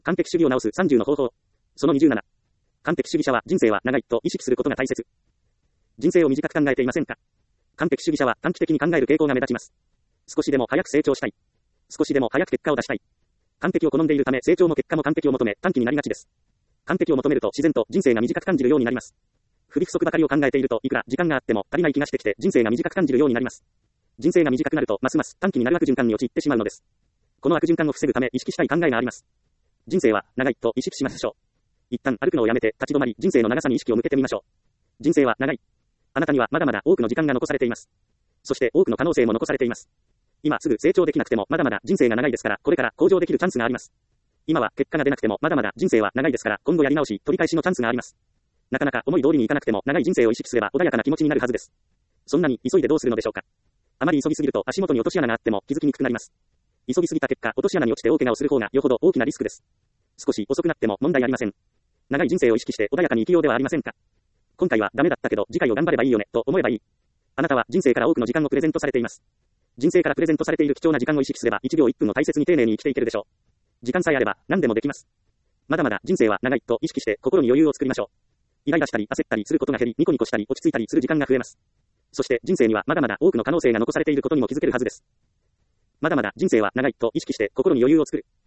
完璧主義を直す30の方法。その27。完璧主義者は人生は長いと意識することが大切。人生を短く考えていませんか？完璧主義者は短期的に考える傾向が目立ちます。少しでも早く成長したい。少しでも早く結果を出したい。完璧を好んでいるため成長も結果も完璧を求め短期になりがちです。完璧を求めると自然と人生が短く感じるようになります。不備不足ばかりを考えているといくら時間があっても足りない気がしてきて人生が短く感じるようになります。人生が短くなるとますます短期になる悪循環に陥ってしまうのです。この悪循環を防ぐため意識したい考えがあります。人生は長いと意識しましょう。一旦歩くのをやめて立ち止まり人生の長さに意識を向けてみましょう。人生は長い。あなたにはまだまだ多くの時間が残されています。そして多くの可能性も残されています。今すぐ成長できなくてもまだまだ人生が長いですからこれから向上できるチャンスがあります。今は結果が出なくてもまだまだ人生は長いですから今後やり直し取り返しのチャンスがあります。なかなか思い通りにいかなくても長い人生を意識すれば穏やかな気持ちになるはずです。そんなに急いでどうするのでしょうか。あまり急ぎすぎると足元に落とし穴があっても気づきにくくなります。急ぎすぎた結果落とし穴に落ちて大怪我をする方がよほど大きなリスクです。少し遅くなっても問題ありません。長い人生を意識して穏やかに生きようではありませんか。今回はダメだったけど次回を頑張ればいいよねと思えばいい。あなたは人生から多くの時間をプレゼントされています。人生からプレゼントされている貴重な時間を意識すれば1秒1分を大切に丁寧に生きていけるでしょう。時間さえあれば何でもできます。まだまだ人生は長いと意識して心に余裕を作りましょう。イライラしたり焦ったりすることが減りニコニコしたり落ち着いたりする時間が増えます。そして人生にはまだまだ多くの可能性が残されていることにも気づけるはずです。まだまだ人生は長いと意識して心に余裕を作る。